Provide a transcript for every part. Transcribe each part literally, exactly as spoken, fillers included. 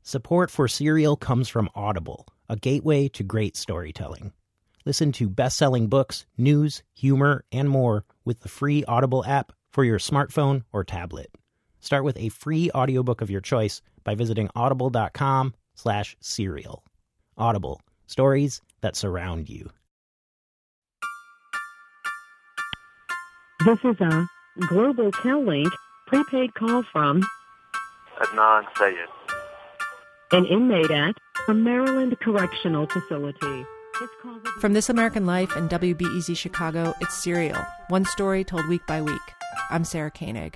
Support for Serial comes from Audible, a gateway to great storytelling. Listen to best-selling books, news, humor, and more with the free Audible app for your smartphone or tablet. Start with a free audiobook of your choice by visiting audible.com slash serial. Audible, stories that surround you. This is a Global CalLink prepaid call from Adnan Syed, an inmate at a Maryland Correctional Facility. From This American Life and W B E Z Chicago, it's Serial, one story told week by week. I'm Sarah Koenig.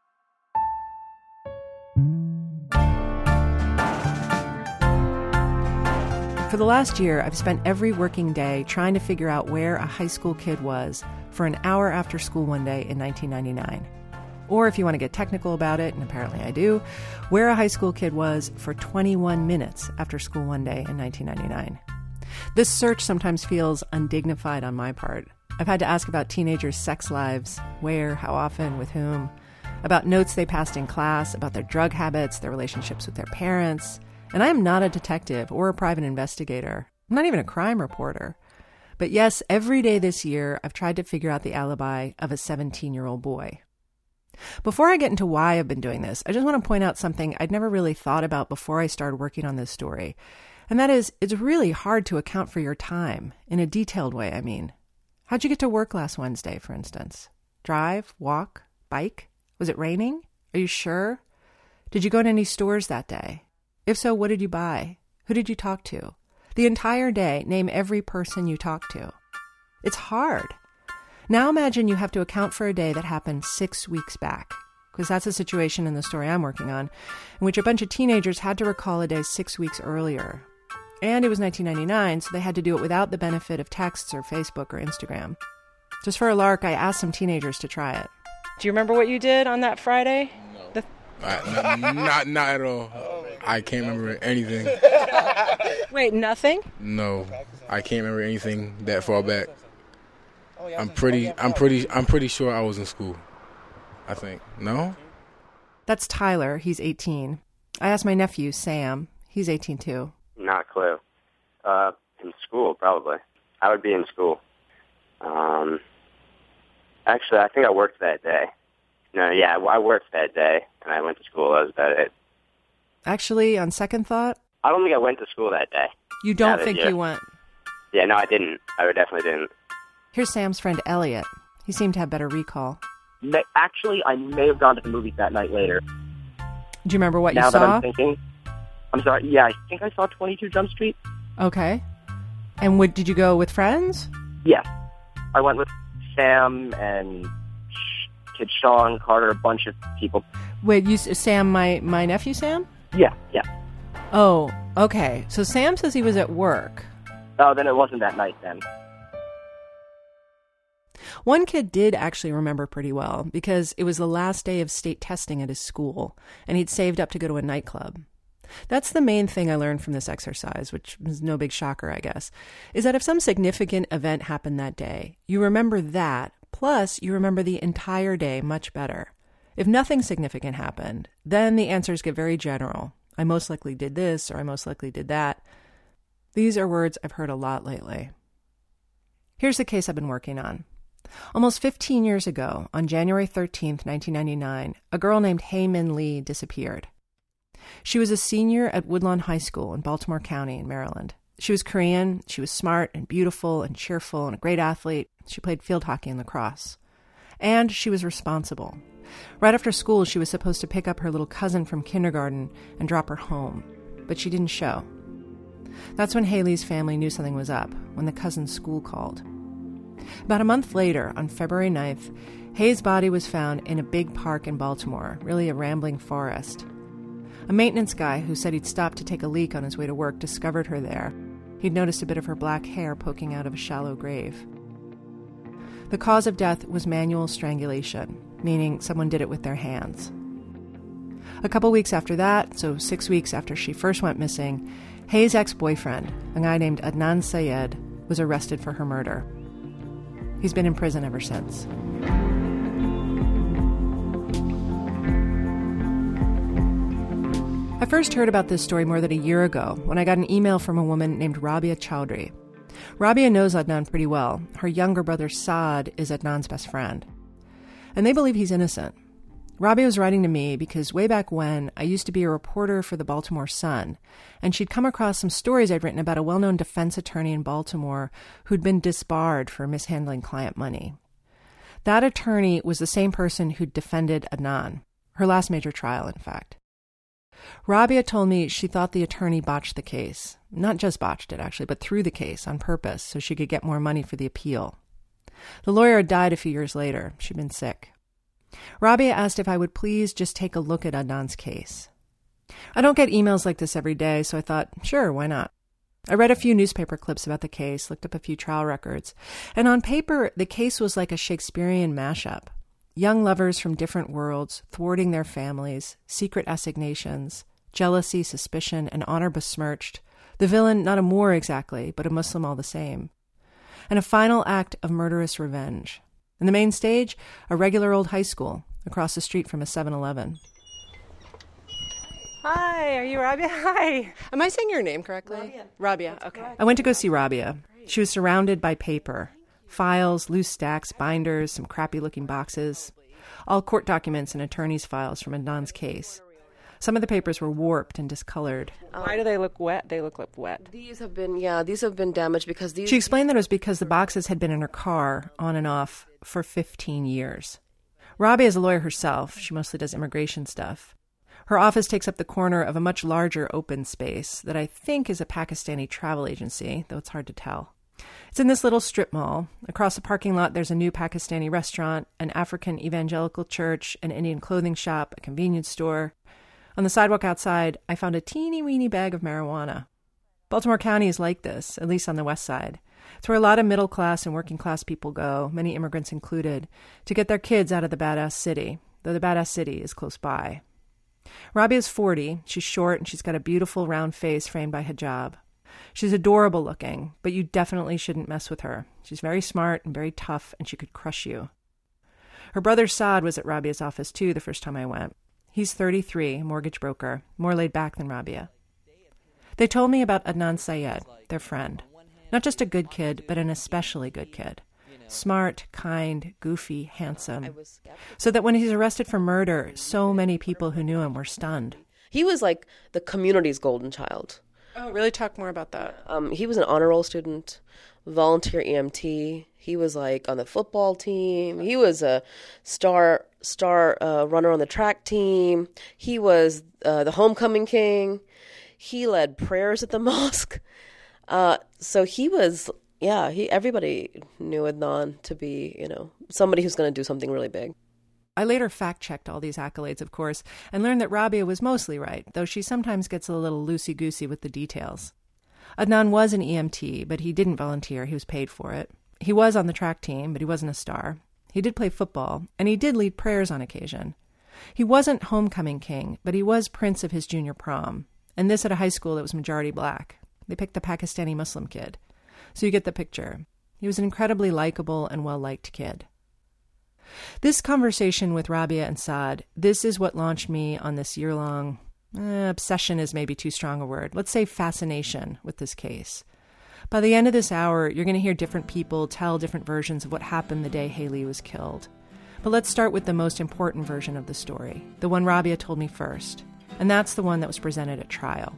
For the last year, I've spent every working day trying to figure out where a high school kid was for an hour after school one day in nineteen ninety-nine. Or if you want to get technical about it, and apparently I do, where a high school kid was for twenty-one minutes after school one day in nineteen ninety-nine. This search sometimes feels undignified on my part. I've had to ask about teenagers' sex lives, where, how often, with whom, about notes they passed in class, about their drug habits, their relationships with their parents. And I am not a detective or a private investigator. I'm not even a crime reporter. But yes, every day this year, I've tried to figure out the alibi of a seventeen-year-old boy. Before I get into why I've been doing this, I just want to point out something I'd never really thought about before I started working on this story. And that is, it's really hard to account for your time, in a detailed way, I mean. How'd you get to work last Wednesday, for instance? Drive? Walk? Bike? Was it raining? Are you sure? Did you go to any stores that day? If so, what did you buy? Who did you talk to? The entire day, name every person you talked to. It's hard. Now imagine you have to account for a day that happened six weeks back, because that's a situation in the story I'm working on, in which a bunch of teenagers had to recall a day six weeks earlier. And it was nineteen ninety-nine, so they had to do it without the benefit of texts or Facebook or Instagram. Just for a lark, I asked some teenagers to try it. Do you remember what you did on that Friday? No. The... Uh, not, not, not at all. I can't remember anything. Wait, nothing? No, I can't remember anything that far back. I'm pretty, I'm pretty, I'm pretty sure I was in school. I think. No? That's Tyler. He's eighteen. I asked my nephew, Sam. He's eighteen too. Not a clue. Uh, in school, probably. I would be in school. Um, actually, I think I worked that day. No, yeah, I worked that day, and I went to school. That was about it. Actually, on second thought? I don't think I went to school that day. You don't think you went? Yeah, no, I didn't. I definitely didn't. Here's Sam's friend, Elliot. He seemed to have better recall. Actually, I may have gone to the movies that night later. Do you remember what now you saw? Now that I'm thinking. I'm sorry, yeah, I think I saw twenty-two Jump Street. Okay. And what, did you go with friends? Yes. I went with Sam and Kid Sean, Carter, a bunch of people. Wait, you Sam, my, my nephew Sam? Yeah, yeah. Oh, okay. So Sam says he was at work. Oh, then it wasn't that night then. One kid did actually remember pretty well because it was the last day of state testing at his school, and he'd saved up to go to a nightclub. That's the main thing I learned from this exercise, which is no big shocker, I guess, is that if some significant event happened that day, you remember that, plus you remember the entire day much better. If nothing significant happened, then the answers get very general. I most likely did this, or I most likely did that. These are words I've heard a lot lately. Here's the case I've been working on. Almost fifteen years ago, on January thirteenth, nineteen ninety-nine, a girl named Hae Min Lee disappeared. She was a senior at Woodlawn High School in Baltimore County in Maryland. She was Korean, she was smart and beautiful and cheerful and a great athlete. She played field hockey and lacrosse. And she was responsible. Right after school, she was supposed to pick up her little cousin from kindergarten and drop her home, but she didn't show. That's when Haley's family knew something was up, when the cousin's school called. About a month later, on February ninth, Hae's body was found in a big park in Baltimore, really a rambling forest. A maintenance guy who said he'd stopped to take a leak on his way to work discovered her there. He'd noticed a bit of her black hair poking out of a shallow grave. The cause of death was manual strangulation, meaning someone did it with their hands. A couple weeks after that, so six weeks after she first went missing, Hae's ex-boyfriend, a guy named Adnan Syed, was arrested for her murder. He's been in prison ever since. I first heard about this story more than a year ago when I got an email from a woman named Rabia Chowdhury. Rabia knows Adnan pretty well. Her younger brother Saad is Adnan's best friend. And they believe he's innocent. Rabia was writing to me because way back when, I used to be a reporter for the Baltimore Sun, and she'd come across some stories I'd written about a well-known defense attorney in Baltimore who'd been disbarred for mishandling client money. That attorney was the same person who'd defended Adnan, her last major trial, in fact. Rabia told me she thought the attorney botched the case. Not just botched it, actually, but threw the case on purpose so she could get more money for the appeal. The lawyer had died a few years later. She'd been sick. Rabia asked if I would please just take a look at Adnan's case. I don't get emails like this every day, so I thought, sure, why not? I read a few newspaper clips about the case, looked up a few trial records, and on paper, the case was like a Shakespearean mashup. Young lovers from different worlds, thwarting their families, secret assignations, jealousy, suspicion, and honor besmirched. The villain, not a Moor exactly, but a Muslim all the same. And a final act of murderous revenge. And the main stage, a regular old high school across the street from a seven eleven. Hi, are you Rabia? Hi. Am I saying your name correctly? Rabia. Rabia, okay. I went to go see Rabia. She was surrounded by paper. Files, loose stacks, binders, some crappy-looking boxes. All court documents and attorney's files from Adnan's case. Some of the papers were warped and discolored. Why do they look wet? They look like wet. These have been, yeah, these have been damaged because these... She explained that it was because the boxes had been in her car, on and off, for fifteen years. Rabia is a lawyer herself. She mostly does immigration stuff. Her office takes up the corner of a much larger open space that I think is a Pakistani travel agency, though it's hard to tell. It's in this little strip mall. Across the parking lot, there's a new Pakistani restaurant, an African evangelical church, an Indian clothing shop, a convenience store. On the sidewalk outside, I found a teeny-weeny bag of marijuana. Baltimore County is like this, at least on the west side. It's where a lot of middle-class and working-class people go, many immigrants included, to get their kids out of the badass city, though the badass city is close by. Rabia's forty. She's short, and she's got a beautiful round face framed by hijab. She's adorable looking, but you definitely shouldn't mess with her. She's very smart and very tough, and she could crush you. Her brother Saad was at Rabia's office, too, the first time I went. He's thirty-three, mortgage broker, more laid back than Rabia. They told me about Adnan Syed, their friend. Not just a good kid, but an especially good kid. Smart, kind, goofy, handsome. So that when he's arrested for murder, so many people who knew him were stunned. He was like the community's golden child. Oh, really? Talk more about that. Um, he was an honor roll student, volunteer E M T. He was like on the football team. He was a star star uh, runner on the track team. He was uh, the homecoming king. He led prayers at the mosque. Uh, so he was, yeah, he. Everybody knew Adnan to be, you know, somebody who's going to do something really big. I later fact-checked all these accolades, of course, and learned that Rabia was mostly right, though she sometimes gets a little loosey-goosey with the details. Adnan was an E M T, but he didn't volunteer. He was paid for it. He was on the track team, but he wasn't a star. He did play football, and he did lead prayers on occasion. He wasn't homecoming king, but he was prince of his junior prom, and this at a high school that was majority black. They picked the Pakistani Muslim kid. So you get the picture. He was an incredibly likable and well-liked kid. This conversation with Rabia and Saad, this is what launched me on this year-long, eh, obsession is maybe too strong a word, let's say fascination with this case. By the end of this hour, you're going to hear different people tell different versions of what happened the day Haley was killed. But let's start with the most important version of the story, the one Rabia told me first, and that's the one that was presented at trial.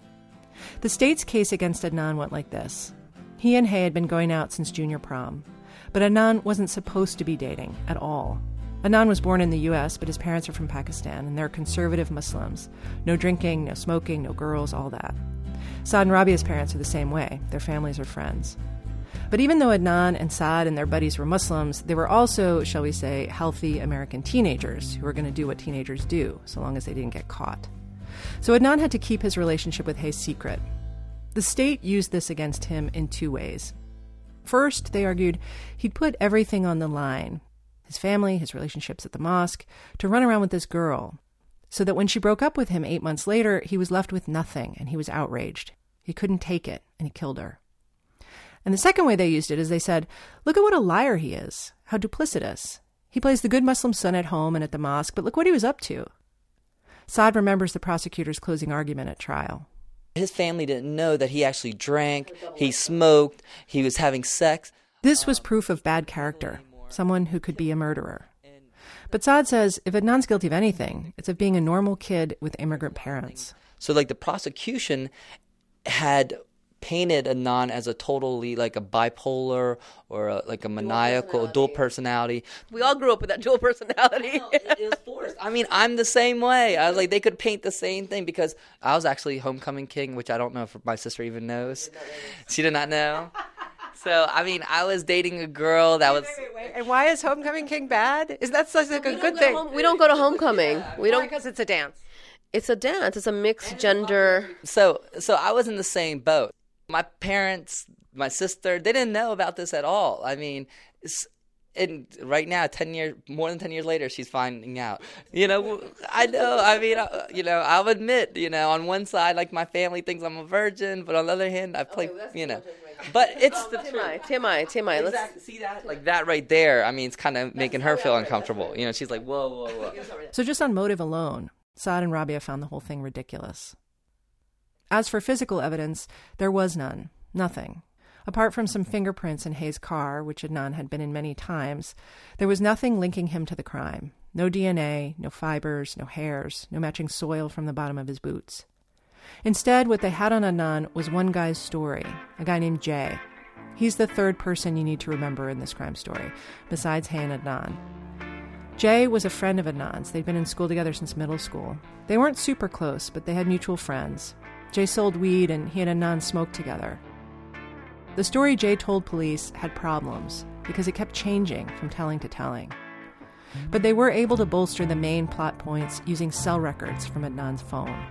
The state's case against Adnan went like this. He and Hay had been going out since junior prom. But Adnan wasn't supposed to be dating at all. Adnan was born in the U S, but his parents are from Pakistan, and they're conservative Muslims. No drinking, no smoking, no girls, all that. Saad and Rabia's parents are the same way. Their families are friends. But even though Adnan and Saad and their buddies were Muslims, they were also, shall we say, healthy American teenagers who were going to do what teenagers do, so long as they didn't get caught. So Adnan had to keep his relationship with Hay secret. The state used this against him in two ways. First, they argued he'd put everything on the line, his family, his relationships at the mosque, to run around with this girl, so that when she broke up with him eight months later, he was left with nothing, and he was outraged. He couldn't take it, and he killed her. And the second way they used it is they said, look at what a liar he is, how duplicitous. He plays the good Muslim son at home and at the mosque, but look what he was up to. Saad remembers the prosecutor's closing argument at trial. His family didn't know that he actually drank, he smoked, he was having sex. This was proof of bad character, someone who could be a murderer. But Saad says if Adnan's guilty of anything, it's of being a normal kid with immigrant parents. So like the prosecution had painted Adnan as a totally like a bipolar or a, like a maniacal dual personality. We all grew up with that dual personality. No, it, it was forced. I mean, I'm the same way. I was like, they could paint the same thing because I was actually homecoming king, which I don't know if my sister even knows. She did not know. So, I mean, I was dating a girl that was... Wait, wait, wait. And why is homecoming king bad? Is that such like a good thing? Home, we don't go to homecoming. We don't because it's a dance. It's a dance. It's a mixed gender. So, so I was in the same boat. My parents, my sister, they didn't know about this at all. I mean, it's, and right now, ten years, more than ten years later, she's finding out. You know, I know. I mean, I, you know, I'll admit, you know, on one side, like my family thinks I'm a virgin, but on the other hand, I play, okay, you know. But it's oh, the Timai, Timai, Timai. Exactly. Let's see that, like that right there. I mean, it's kind of making her feel uncomfortable. You know, she's like, whoa, whoa, whoa. So just on motive alone, Saad and Rabia found the whole thing ridiculous. As for physical evidence, there was none, nothing. Apart from some fingerprints in Hayes' car, which Adnan had been in many times, there was nothing linking him to the crime. No D N A, no fibers, no hairs, no matching soil from the bottom of his boots. Instead, what they had on Adnan was one guy's story, a guy named Jay. He's the third person you need to remember in this crime story, besides Hay and Adnan. Jay was a friend of Adnan's. They'd been in school together since middle school. They weren't super close, but they had mutual friends. Jay sold weed, and he and Adnan smoked together. The story Jay told police had problems because it kept changing from telling to telling. But they were able to bolster the main plot points using cell records from Adnan's phone.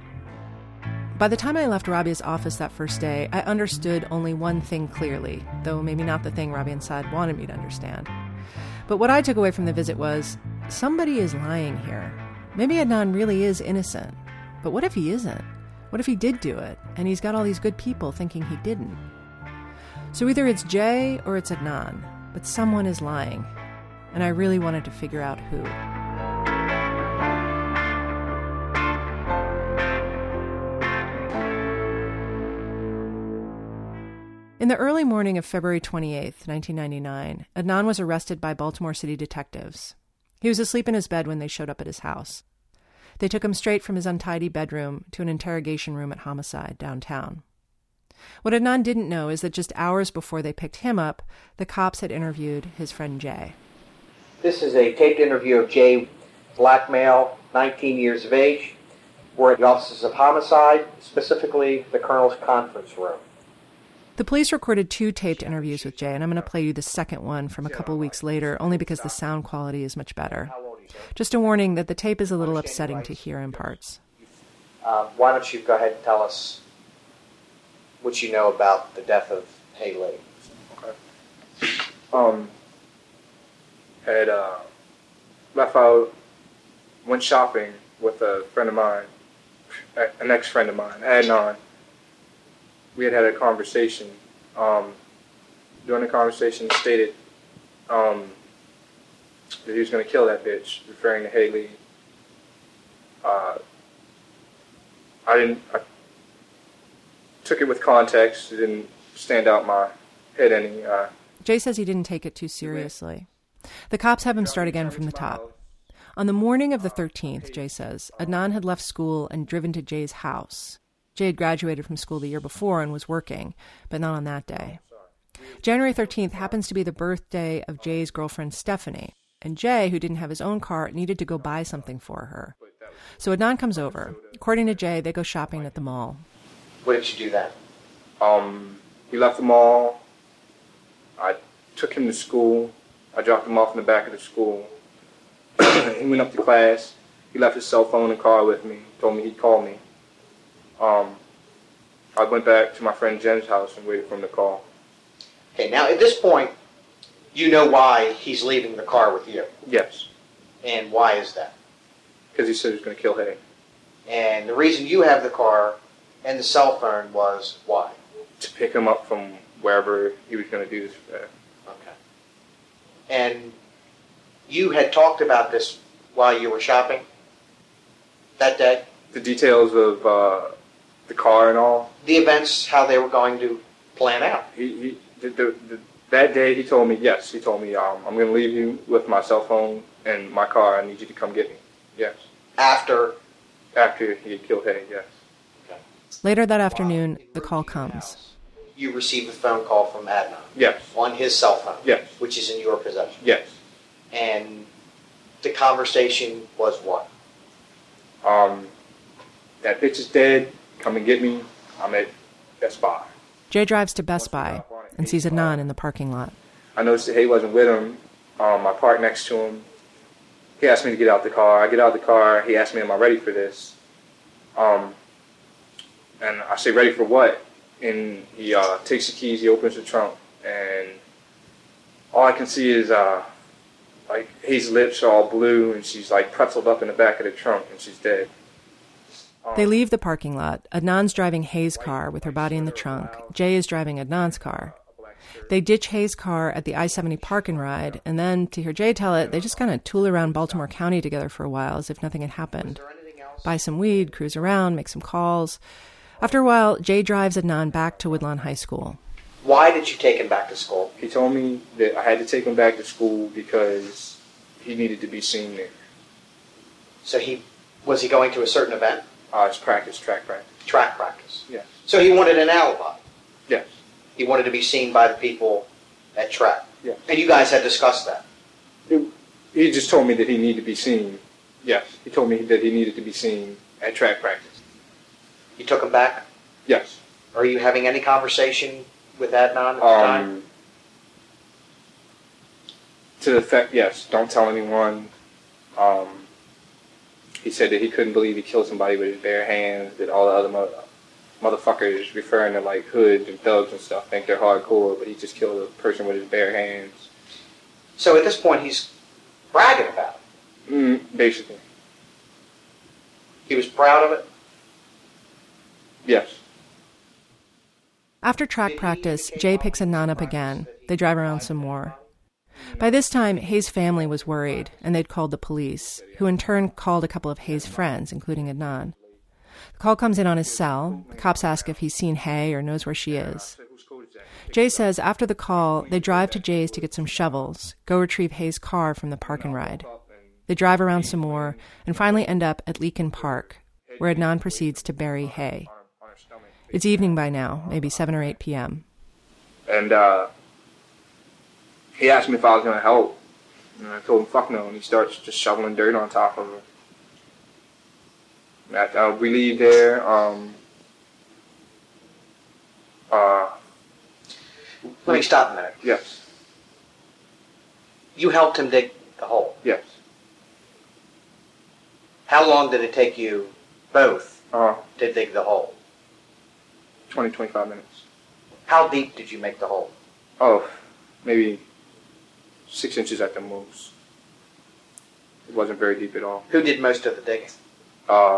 By the time I left Rabia's office that first day, I understood only one thing clearly, though maybe not the thing Rabia and Saad wanted me to understand. But what I took away from the visit was, somebody is lying here. Maybe Adnan really is innocent. But what if he isn't? What if he did do it, and he's got all these good people thinking he didn't? So either it's Jay or it's Adnan, but someone is lying. And I really wanted to figure out who. In the early morning of February twenty-eighth, nineteen ninety-nine, Adnan was arrested by Baltimore City detectives. He was asleep in his bed when they showed up at his house. They took him straight from his untidy bedroom to an interrogation room at Homicide downtown. What Adnan didn't know is that just hours before they picked him up, the cops had interviewed his friend Jay. This is a taped interview of Jay, black male, nineteen years of age. We're at the offices of Homicide, specifically the Colonel's conference room. The police recorded two taped interviews with Jay, and I'm going to play you the second one from a couple weeks later, only because the sound quality is much better. Just a warning that the tape is a little upsetting to hear in parts. Uh, why don't you go ahead and tell us what you know about the death of Haley? Okay. Um, had uh, left out, went shopping with a friend of mine, an ex-friend of mine, Adnan. We had had a conversation. Um, during the conversation, he stated um, that he was going to kill that bitch, referring to Haley. Uh, I didn't. I took it with context. It didn't stand out my head any. Uh, Jay says he didn't take it too seriously. The cops have him start again from the top. On the morning of the thirteenth, Jay says, Adnan had left school and driven to Jay's house. Jay had graduated from school the year before and was working, but not on that day. January thirteenth happens to be the birthday of Jay's girlfriend, Stephanie, and Jay, who didn't have his own car, needed to go buy something for her. So Adnan comes over. According to Jay, they go shopping at the mall. What did you do then? Um, he left the mall. I took him to school. I dropped him off in the back of the school. He went up to class. He left his cell phone and car with me. Told me he'd call me. Um, I went back to my friend Jen's house and waited for him to call. Okay, now at this point, you know why he's leaving the car with you. Yes. And why is that? Because he said he was going to kill Hay. And the reason you have the car and the cell phone was why? To pick him up from wherever he was going to do this. Uh, okay. And you had talked about this while you were shopping? that day? The details of uh, the car and all? The events, how they were going to plan out. He, he the, the, the, that day he told me, yes, he told me, um, I'm going to leave you with my cell phone and my car. I need you to come get me. Yes. After? After he had killed Hay, yes. Okay. Later that afternoon, the call comes. You received a phone call from Adnan? Yes. On his cell phone? Yes. Which is in your possession? Yes. And the conversation was what? Um, that bitch is dead. Come and get me. I'm at Best Buy. Jay drives to Best Buy and sees Adnan in the parking lot. I noticed that Hay wasn't with him. Um, I parked next to him. He asked me to get out the car. I get out the car. He asked me, am I ready for this? Um, and I say, ready for what? And he uh, takes the keys, he opens the trunk, and all I can see is uh, like Hay's lips are all blue, and she's like pretzeled up in the back of the trunk, and she's dead. Um, They leave the parking lot. Adnan's driving Hay's car with her body in the trunk. Jay is driving Adnan's car. They ditch Hay's car at the I seventy park and ride, and then, to hear Jay tell it, they just kind of tool around Baltimore County together for a while as if nothing had happened. Buy some weed, cruise around, make some calls. After a while, Jay drives Adnan back to Woodlawn High School. Why did you take him back to school? He told me that I had to take him back to school because he needed to be seen there. So he was he going to a certain event? Uh, it's practice, track practice. Track practice. Yes. So he wanted an alibi. Yes. He wanted to be seen by the people at track. Yes. And you guys had discussed that. It, he just told me that he needed to be seen. Yes. He told me that he needed to be seen at track practice. You took him back? Yes. Are you having any conversation with Adnan at the Um, time? To the effect, yes, don't tell anyone. Um, he said that he couldn't believe he killed somebody with his bare hands, that all the other mo- motherfuckers referring to like hoods and thugs and stuff think they're hardcore, but he just killed a person with his bare hands. So at this point he's bragging about it? Mm, basically. He was proud of it? Yes. After track practice, Jay picks Adnan up again. They drive around some more. By this time, Hay's family was worried, and they'd called the police, who in turn called a couple of Hay's friends, including Adnan. The call comes in on his cell. The cops ask if he's seen Hay or knows where she is. Jay says after the call, they drive to Jay's to get some shovels, go retrieve Hay's car from the park and ride. They drive around some more, and finally end up at Leakin Park, where Adnan proceeds to bury Hay. It's evening by now, maybe seven or eight p.m. And uh, he asked me if I was going to help. And I told him, fuck no. And he starts just shoveling dirt on top of her. And after, uh, we leave there. Um, uh, Let me stop a minute. Yes. You helped him dig the hole? Yes. How long did it take you both Uh, to dig the hole? twenty, twenty-five minutes. How deep did you make the hole? Oh, maybe six inches at the most. It wasn't very deep at all. Who did most of the digging? Uh,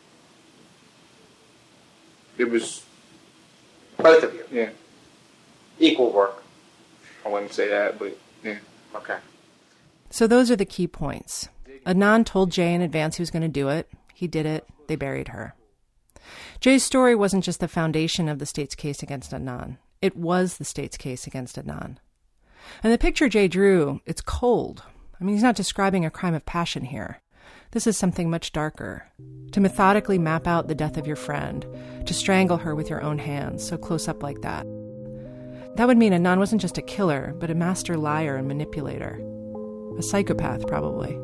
it was... Both of you? Yeah. Equal work? I wouldn't say that, but yeah. Okay. So those are the key points. Adnan told Jay in advance he was going to do it. He did it. They buried her. Jay's story wasn't just the foundation of the state's case against Adnan. It was the state's case against Adnan. And the picture Jay drew, it's cold. I mean, he's not describing a crime of passion here. This is something much darker. To methodically map out the death of your friend, to strangle her with your own hands, so close up like that. That would mean Adnan wasn't just a killer, but a master liar and manipulator. A psychopath, probably.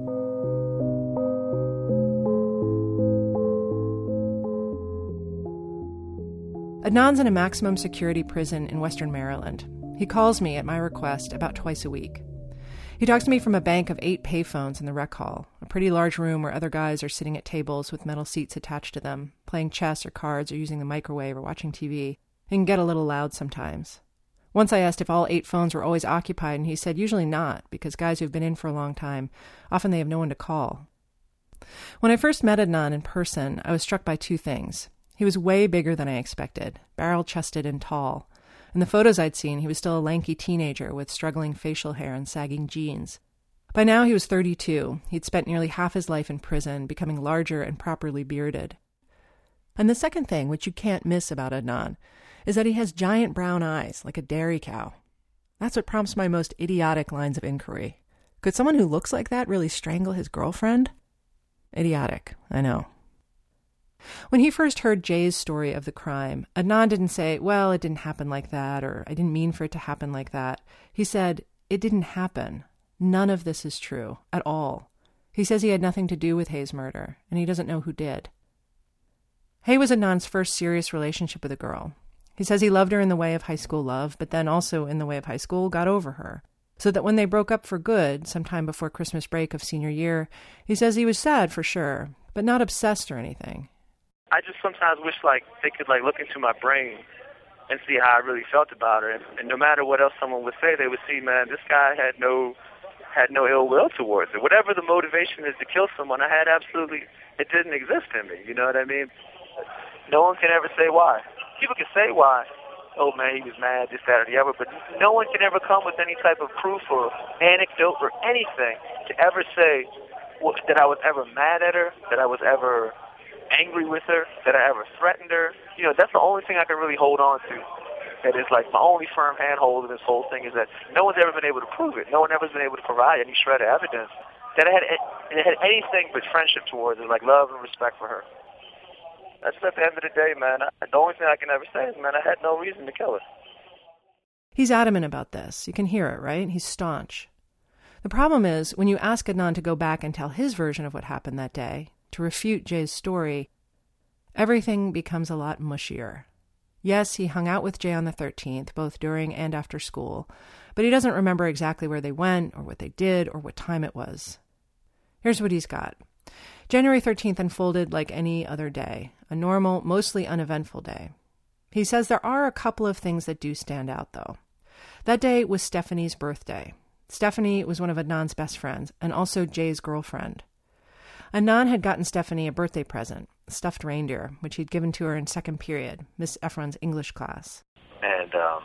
Adnan's in a maximum security prison in Western Maryland. He calls me at my request about twice a week. He talks to me from a bank of eight payphones in the rec hall, a pretty large room where other guys are sitting at tables with metal seats attached to them, playing chess or cards or using the microwave or watching T V. It can get a little loud sometimes. Once I asked if all eight phones were always occupied, and he said usually not, because guys who've been in for a long time, often they have no one to call. When I first met Adnan in person, I was struck by two things. He was way bigger than I expected, barrel-chested and tall. In the photos I'd seen, he was still a lanky teenager with struggling facial hair and sagging jeans. By now he was thirty-two. He'd spent nearly half his life in prison, becoming larger and properly bearded. And the second thing, which you can't miss about Adnan, is that he has giant brown eyes, like a dairy cow. That's what prompts my most idiotic lines of inquiry. Could someone who looks like that really strangle his girlfriend? Idiotic, I know. When he first heard Jay's story of the crime, Adnan didn't say, well, it didn't happen like that, or I didn't mean for it to happen like that. He said, it didn't happen. None of this is true, at all. He says he had nothing to do with Hay's murder, and he doesn't know who did. Hay was Adnan's first serious relationship with a girl. He says he loved her in the way of high school love, but then also in the way of high school got over her. So that when they broke up for good, sometime before Christmas break of senior year, he says he was sad for sure, but not obsessed or anything. I just sometimes wish like they could like look into my brain and see how I really felt about her. And, and no matter what else someone would say, they would see, man, this guy had no had no ill will towards it. Whatever the motivation is to kill someone, I had absolutely, it didn't exist in me. You know what I mean? No one can ever say why. People can say why. Oh, man, he was mad, this, that, or the other, but no one can ever come with any type of proof or anecdote or anything to ever say well, that I was ever mad at her, that I was ever angry with her, that I ever threatened her. You know, that's the only thing I can really hold on to. That is like my only firm handhold in this whole thing is that no one's ever been able to prove it. No one ever has been able to provide any shred of evidence that I had, it had anything but friendship towards her, like love and respect for her. That's at the end of the day, man. I, the only thing I can ever say is, man, I had no reason to kill her. He's adamant about this. You can hear it, right? He's staunch. The problem is, when you ask Adnan to go back and tell his version of what happened that day, to refute Jay's story, everything becomes a lot mushier. Yes, he hung out with Jay on the thirteenth, both during and after school, but he doesn't remember exactly where they went, or what they did, or what time it was. Here's what he's got. January thirteenth unfolded like any other day, a normal, mostly uneventful day. He says there are a couple of things that do stand out, though. That day was Stephanie's birthday. Stephanie was one of Adnan's best friends, and also Jay's girlfriend. Adnan had gotten Stephanie a birthday present, a stuffed reindeer, which he'd given to her in second period, Miss Efron's English class. And um,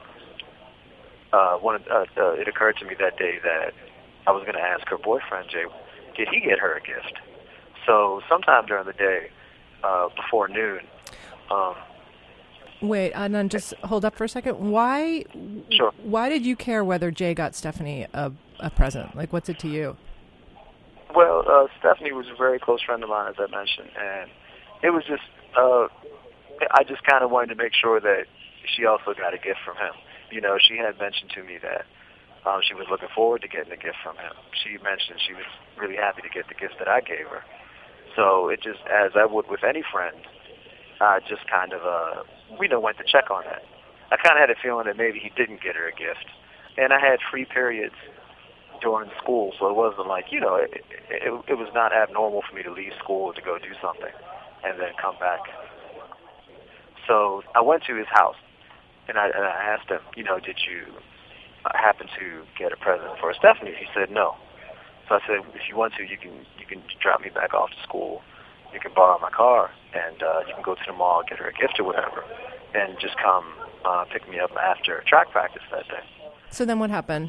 uh, one of, uh, uh, it occurred to me that day that I was going to ask her boyfriend, Jay, did he get her a gift? So sometime during the day, uh, before noon. Um, Wait, Adnan, just hold up for a second. Why? Sure. Why did you care whether Jay got Stephanie a, a present? Like, what's it to you? Well, uh, Stephanie was a very close friend of mine, as I mentioned, and it was just, uh, I just kind of wanted to make sure that she also got a gift from him. You know, she had mentioned to me that um, she was looking forward to getting a gift from him. She mentioned she was really happy to get the gift that I gave her. So it just, as I would with any friend, I just kind of, uh, we know went to check on that. I kind of had a feeling that maybe he didn't get her a gift. And I had free periods during school, so it wasn't like, you know, it, it, it was not abnormal for me to leave school to go do something and then come back. So I went to his house, and I, and I asked him, you know, did you happen to get a present for Stephanie? He said no. So I said, if you want to, you can you can drop me back off to school. You can borrow my car, and uh, you can go to the mall, get her a gift or whatever, and just come uh, pick me up after track practice that day. So then what happened?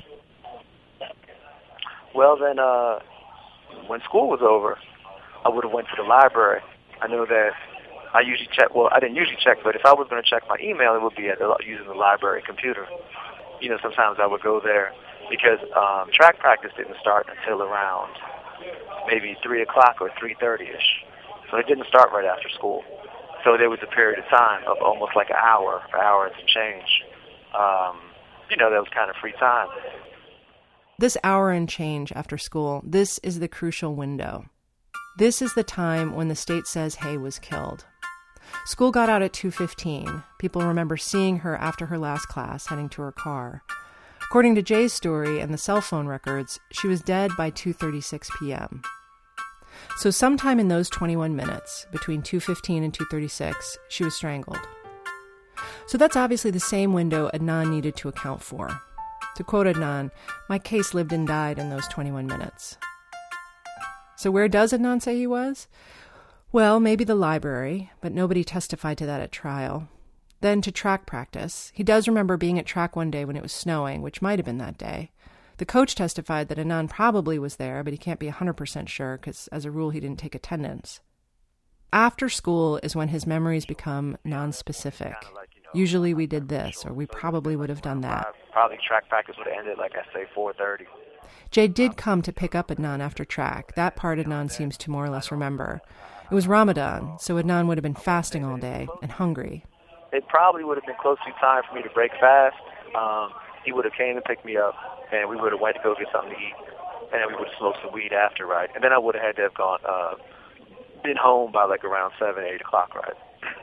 Well, then uh, when school was over, I would have went to the library. I know that I usually check, well, I didn't usually check, but if I was going to check my email, it would be at the, using the library computer. You know, sometimes I would go there because um, track practice didn't start until around maybe three o'clock or three thirty-ish. So it didn't start right after school. So there was a period of time of almost like an hour, an hour and some change. Um, you know, that was kind of free time. This hour and change after school, this is the crucial window. This is the time when the state says Hay was killed. School got out at two fifteen. People remember seeing her after her last class, heading to her car. According to Jay's story and the cell phone records, she was dead by two thirty-six p.m. So sometime in those twenty-one minutes, between two fifteen and two thirty-six, she was strangled. So that's obviously the same window Adnan needed to account for. To quote Adnan, my case lived and died in those twenty-one minutes. So where does Adnan say he was? Well, maybe the library, but nobody testified to that at trial. Then to track practice. He does remember being at track one day when it was snowing, which might have been that day. The coach testified that Adnan probably was there, but he can't be one hundred percent sure because, as a rule, he didn't take attendance. After school is when his memories become nonspecific. Usually we did this, or we probably would have done that. Probably track practice would have ended, like I say, four thirty. Jay did come to pick up Adnan after track. That part Adnan seems to more or less remember. It was Ramadan, so Adnan would have been fasting all day and hungry. It probably would have been close to time for me to break fast. Um, he would have came and picked me up, and we would have went to go get something to eat, and then we would have smoked some weed after, right? And then I would have had to have gone, uh, been home by like around seven, eight o'clock, right?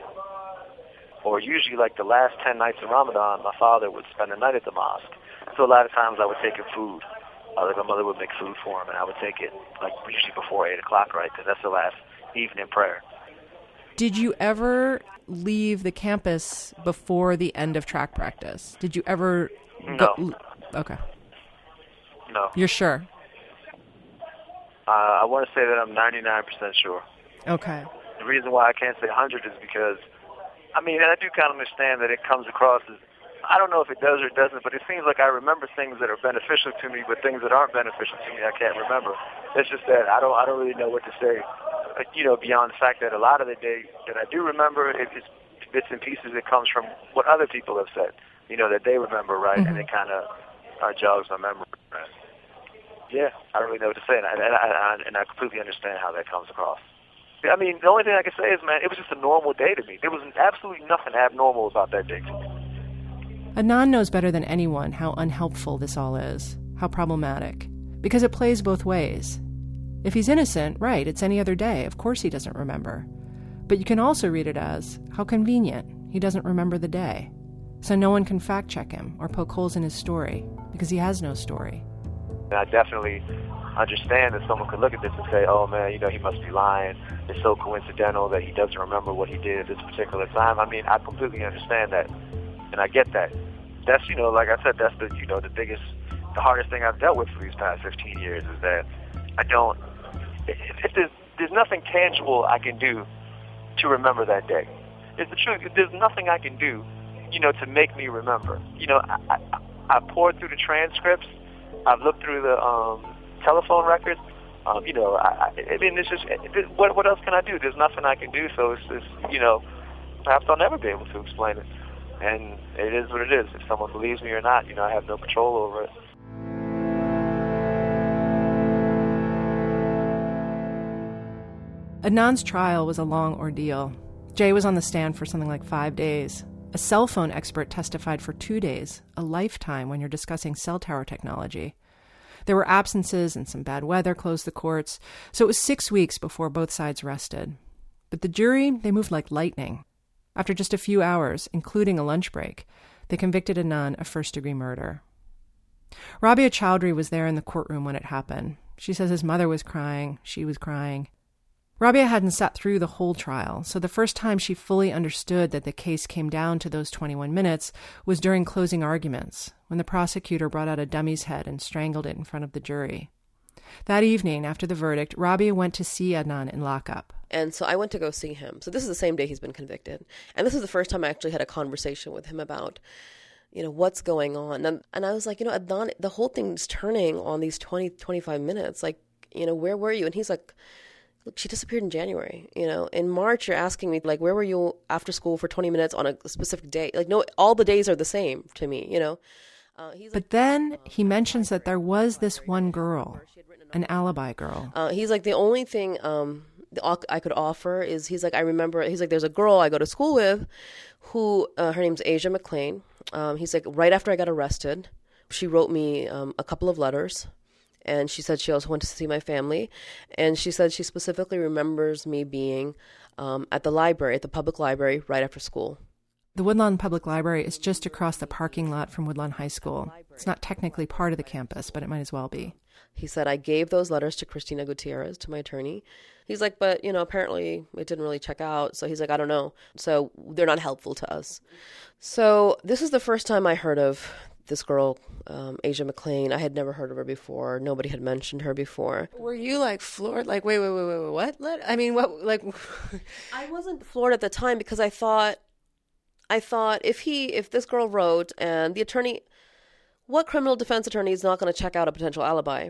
Or usually like the last ten nights of Ramadan, my father would spend the night at the mosque. So a lot of times I would take him food. Uh, like my mother would make food for him, and I would take it like usually before eight o'clock, right? Because that's the last evening prayer. Did you ever leave the campus before the end of track practice? Did you ever? No. Go, okay. No. You're sure? Uh, I want to say that I'm ninety-nine percent sure. Okay. The reason why I can't say one hundred is because, I mean, I do kind of understand that it comes across as, I don't know if it does or it doesn't, but it seems like I remember things that are beneficial to me, but things that aren't beneficial to me I can't remember. It's just that I don't I don't really know what to say, uh, you know, beyond the fact that a lot of the day that I do remember, it, it's bits and pieces that comes from what other people have said, you know, that they remember, right, mm-hmm. and it kind of uh, jogs my memory. Right? Yeah, I don't really know what to say, and I, and, I, and I completely understand how that comes across. I mean, the only thing I can say is, man, it was just a normal day to me. There was absolutely nothing abnormal about that day to me. Adnan knows better than anyone how unhelpful this all is, how problematic, because it plays both ways. If he's innocent, right, it's any other day. Of course he doesn't remember. But you can also read it as, how convenient, he doesn't remember the day. So no one can fact-check him or poke holes in his story, because he has no story. I definitely understand that someone could look at this and say, oh, man, you know, he must be lying. It's so coincidental that he doesn't remember what he did at this particular time. I mean, I completely understand that, and I get that. That's, you know, like I said, that's the, you know, the biggest, the hardest thing I've dealt with for these past fifteen years is that I don't, if, if there's, there's nothing tangible I can do to remember that day. It's the truth. There's nothing I can do, you know, to make me remember. You know, I, I, I poured through the transcripts. I've looked through the um, telephone records. Um, you know, I, I mean, it's just, it, what, what else can I do? There's nothing I can do, so it's just, you know, perhaps I'll never be able to explain it. And it is what it is. If someone believes me or not, you know, I have no control over it. Adnan's trial was a long ordeal. Jay was on the stand for something like five days. A cell phone expert testified for two days, a lifetime when you're discussing cell tower technology. There were absences and some bad weather closed the courts, so it was six weeks before both sides rested. But the jury, they moved like lightning. After just a few hours, including a lunch break, they convicted Adnan of first-degree murder. Rabia Chowdhury was there in the courtroom when it happened. She says his mother was crying, she was crying. Rabia hadn't sat through the whole trial, so the first time she fully understood that the case came down to those twenty-one minutes was during closing arguments, when the prosecutor brought out a dummy's head and strangled it in front of the jury. That evening, after the verdict, Rabia went to see Adnan in lockup. And so I went to go see him. So this is the same day he's been convicted. And this is the first time I actually had a conversation with him about, you know, what's going on. And, and I was like, you know, Adnan, the whole thing's turning on these twenty, twenty-five minutes. Like, you know, where were you? And he's like, look, she disappeared in January. You know, in March, you're asking me, like, where were you after school for twenty minutes on a specific day? Like, no, all the days are the same to me, you know. Uh, he's but like, then he mentions that there was this one girl, an alibi girl. Uh, he's like, the only thing um, I could offer is, he's like, I remember, he's like, there's a girl I go to school with who, uh, her name's Asia McClain. Um, he's like, right after I got arrested, she wrote me um, a couple of letters. And she said she also went to see my family. And she said she specifically remembers me being um, at the library, at the public library, right after school. The Woodlawn Public Library is just across the parking lot from Woodlawn High School. It's not technically part of the campus, but it might as well be. He said, I gave those letters to Christina Gutierrez, to my attorney. He's like, but, you know, apparently it didn't really check out. So he's like, I don't know. So they're not helpful to us. So this is the first time I heard of this girl, um, Asia McClain. I had never heard of her before. Nobody had mentioned her before. Were you like floored? Like, wait, wait, wait, wait, wait, what? Let, I mean, what, like... I wasn't floored at the time because I thought, I thought if he, if this girl wrote and the attorney, what criminal defense attorney is not going to check out a potential alibi?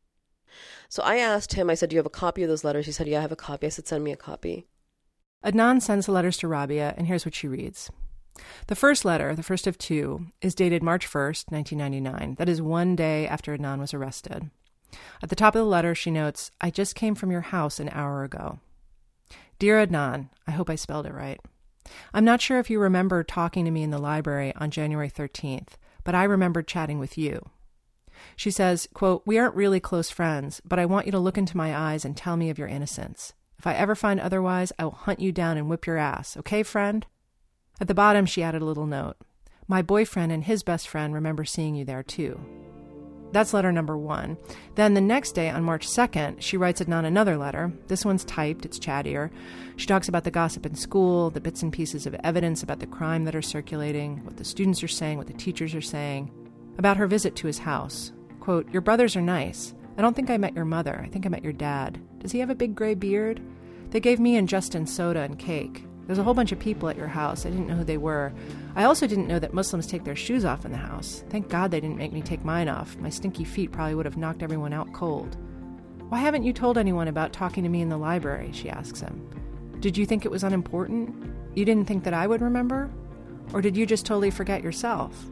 So I asked him, I said, do you have a copy of those letters? He said, yeah, I have a copy. I said, send me a copy. Adnan sends the letters to Rabia, and here's what she reads. The first letter, the first of two, is dated March first, nineteen ninety-nine. That is one day after Adnan was arrested. At the top of the letter, she notes, I just came from your house an hour ago. Dear Adnan, I hope I spelled it right. I'm not sure if you remember talking to me in the library on January thirteenth, but I remembered chatting with you. She says, quote, we aren't really close friends, but I want you to look into my eyes and tell me of your innocence. If I ever find otherwise, I will hunt you down and whip your ass. Okay, friend? At the bottom, she added a little note. My boyfriend and his best friend remember seeing you there, too. That's letter number one. Then the next day, on March second, she writes Adnan another letter. This one's typed, it's chattier. She talks about the gossip in school, the bits and pieces of evidence about the crime that are circulating, what the students are saying, what the teachers are saying, about her visit to his house. Quote, your brothers are nice. I don't think I met your mother. I think I met your dad. Does he have a big gray beard? They gave me and Justin soda and cake. There's a whole bunch of people at your house. I didn't know who they were. I also didn't know that Muslims take their shoes off in the house. Thank God they didn't make me take mine off. My stinky feet probably would have knocked everyone out cold. Why haven't you told anyone about talking to me in the library? She asks him. Did you think it was unimportant? You didn't think that I would remember? Or did you just totally forget yourself?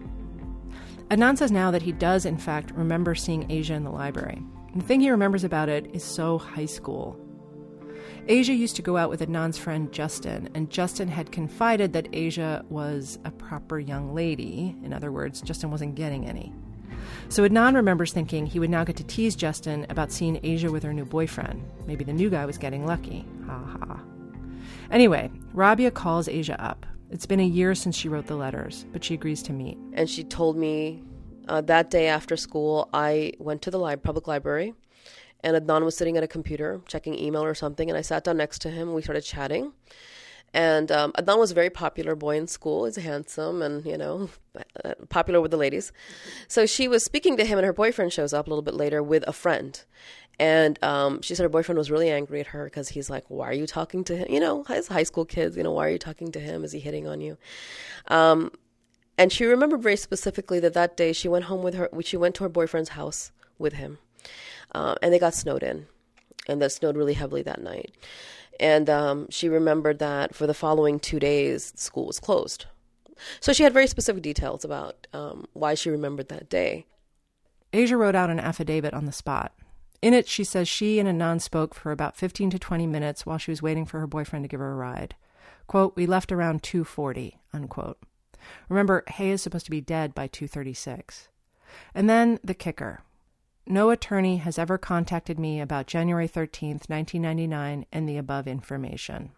Adnan says now that he does, in fact, remember seeing Asia in the library. And the thing he remembers about it is so high school. Asia used to go out with Adnan's friend Justin, and Justin had confided that Asia was a proper young lady. In other words, Justin wasn't getting any. So Adnan remembers thinking he would now get to tease Justin about seeing Asia with her new boyfriend. Maybe the new guy was getting lucky. Ha ha. Anyway, Rabia calls Asia up. It's been a year since she wrote the letters, but she agrees to meet. And she told me uh, that day after school, I went to the li- public library, and Adnan was sitting at a computer checking email or something, and I sat down next to him. We started chatting. And um, Adnan was a very popular boy in school. He's handsome and, you know, popular with the ladies. So she was speaking to him, and her boyfriend shows up a little bit later with a friend. And um, she said her boyfriend was really angry at her because he's like, why are you talking to him? You know, as high school kids, you know, why are you talking to him? Is he hitting on you? Um, and she remembered very specifically that that day she went home with her, she went to her boyfriend's house with him. Uh, and they got snowed in. And that snowed really heavily that night. And um, she remembered that for the following two days, school was closed. So she had very specific details about um, why she remembered that day. Asia wrote out an affidavit on the spot. In it, she says she and Adnan spoke for about fifteen to twenty minutes while she was waiting for her boyfriend to give her a ride. Quote, we left around two forty, unquote. Remember, Hay is supposed to be dead by two thirty-six. And then the kicker. No attorney has ever contacted me about January thirteenth, nineteen ninety-nine, and the above information.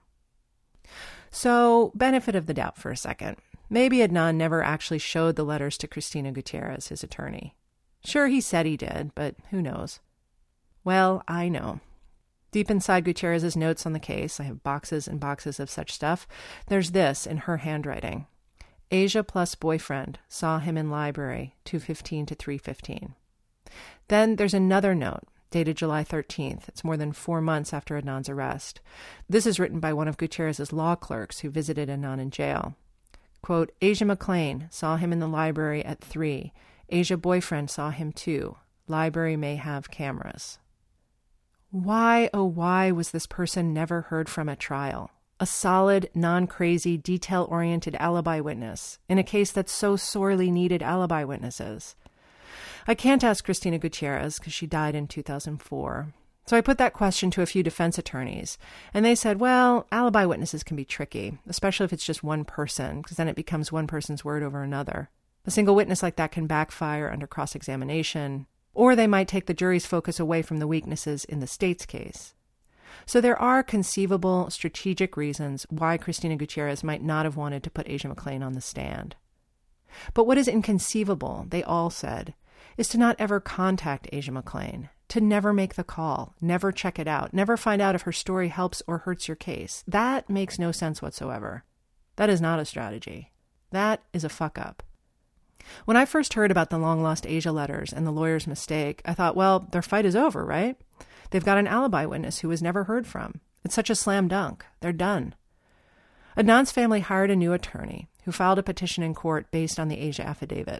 So, benefit of the doubt for a second. Maybe Adnan never actually showed the letters to Cristina Gutierrez, his attorney. Sure, he said he did, but who knows? Well, I know. Deep inside Gutierrez's notes on the case, I have boxes and boxes of such stuff, there's this in her handwriting. Asia plus boyfriend saw him in library, two fifteen to three fifteen. Then there's another note, dated July thirteenth. It's more than four months after Adnan's arrest. This is written by one of Gutierrez's law clerks who visited Adnan in jail. Quote, Asia McLean saw him in the library at three. Asia boyfriend saw him too. Library may have cameras. Why, oh why, was this person never heard from at trial? A solid, non-crazy, detail-oriented alibi witness in a case that so sorely needed alibi witnesses. I can't ask Cristina Gutierrez because she died in two thousand four. So I put that question to a few defense attorneys, and they said, well, alibi witnesses can be tricky, especially if it's just one person, because then it becomes one person's word over another. A single witness like that can backfire under cross-examination, or they might take the jury's focus away from the weaknesses in the state's case. So there are conceivable strategic reasons why Cristina Gutierrez might not have wanted to put Asia McLean on the stand. But what is inconceivable, they all said, is to not ever contact Asia McLean, to never make the call, never check it out, never find out if her story helps or hurts your case. That makes no sense whatsoever. That is not a strategy. That is a fuck-up. When I first heard about the long-lost Asia letters and the lawyer's mistake, I thought, well, their fight is over, right? They've got an alibi witness who was never heard from. It's such a slam dunk. They're done. Adnan's family hired a new attorney who filed a petition in court based on the Asia affidavit.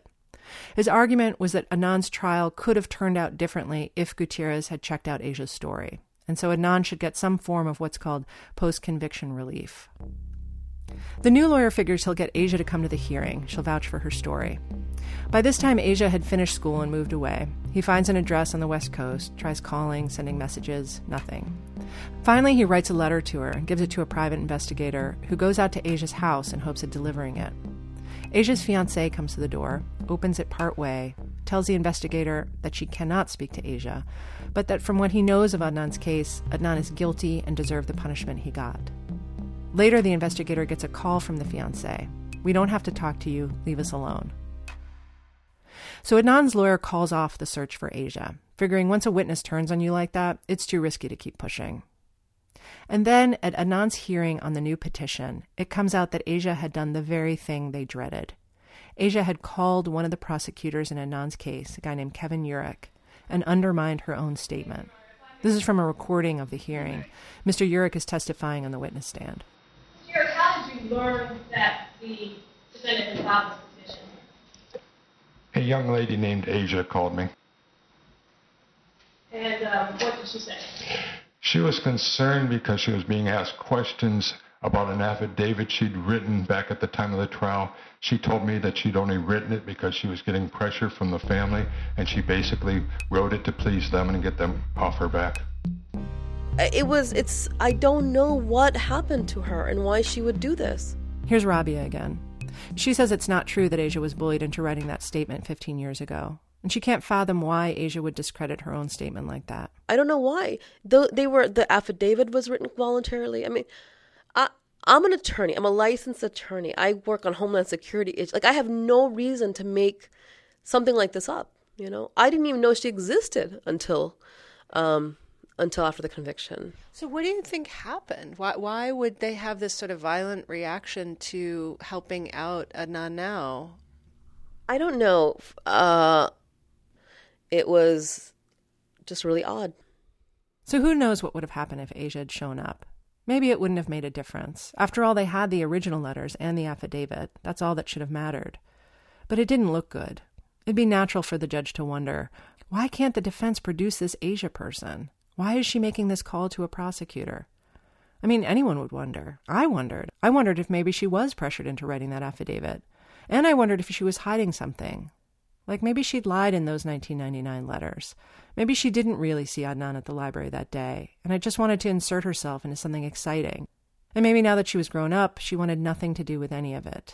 His argument was that Adnan's trial could have turned out differently if Gutierrez had checked out Asia's story, and so Adnan should get some form of what's called post-conviction relief. The new lawyer figures he'll get Asia to come to the hearing. She'll vouch for her story. By this time, Asia had finished school and moved away. He finds an address on the West Coast, tries calling, sending messages, nothing. Finally, he writes a letter to her and gives it to a private investigator who goes out to Asia's house in hopes of delivering it. Asia's fiancé comes to the door, opens it part way, tells the investigator that she cannot speak to Asia, but that from what he knows of Adnan's case, Adnan is guilty and deserved the punishment he got. Later, the investigator gets a call from the fiancé. "We don't have to talk to you. Leave us alone." So Adnan's lawyer calls off the search for Asia, figuring once a witness turns on you like that, it's too risky to keep pushing. And then, at Adnan's hearing on the new petition, it comes out that Asia had done the very thing they dreaded. Asia had called one of the prosecutors in Adnan's case, a guy named Kevin Urich, and undermined her own statement. This is from a recording of the hearing. Mister Urich is testifying on the witness stand. Mister Urich, how did you learn that the defendant had filed this petition? A young lady named Asia called me. And um, what did she say? She was concerned because she was being asked questions about an affidavit she'd written back at the time of the trial. She told me that she'd only written it because she was getting pressure from the family, and she basically wrote it to please them and get them off her back. It was, it's, I don't know what happened to her and why she would do this. Here's Rabia again. She says it's not true that Asia was bullied into writing that statement fifteen years ago. And she can't fathom why Asia would discredit her own statement like that. I don't know why. Though they were, the affidavit was written voluntarily. I mean, I, I'm an attorney. I'm a licensed attorney. I work on Homeland Security. It's like I have no reason to make something like this up. You know, I didn't even know she existed until, um, until after the conviction. So, what do you think happened? Why, why would they have this sort of violent reaction to helping out Adnan now? I don't know. Uh, it was just really odd. So who knows what would have happened if Asia had shown up? Maybe it wouldn't have made a difference. After all, they had the original letters and the affidavit. That's all that should have mattered. But it didn't look good. It'd be natural for the judge to wonder, why can't the defense produce this Asia person? Why is she making this call to a prosecutor? I mean, anyone would wonder. I wondered. I wondered if maybe she was pressured into writing that affidavit. And I wondered if she was hiding something. Like maybe she'd lied in those nineteen ninety-nine letters. Maybe she didn't really see Adnan at the library that day, and I just wanted to insert herself into something exciting. And maybe now that she was grown up, she wanted nothing to do with any of it.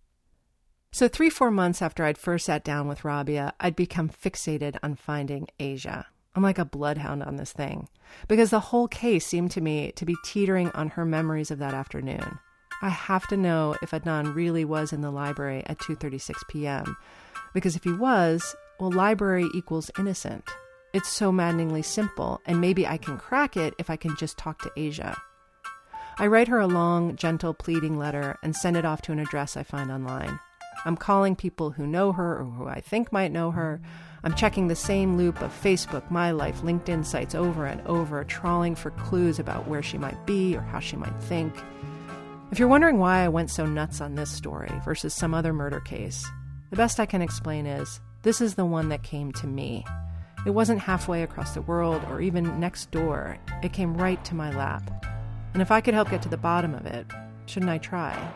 So three, four months after I'd first sat down with Rabia, I'd become fixated on finding Asia. I'm like a bloodhound on this thing, because the whole case seemed to me to be teetering on her memories of that afternoon. I have to know if Adnan really was in the library at two thirty-six p.m., because if he was, well, library equals innocent. It's so maddeningly simple, and maybe I can crack it if I can just talk to Asia. I write her a long, gentle, pleading letter and send it off to an address I find online. I'm calling people who know her or who I think might know her. I'm checking the same loop of Facebook, My Life, LinkedIn sites over and over, trawling for clues about where she might be or how she might think. If you're wondering why I went so nuts on this story versus some other murder case, the best I can explain is, this is the one that came to me. It wasn't halfway across the world or even next door. It came right to my lap. And if I could help get to the bottom of it, shouldn't I try?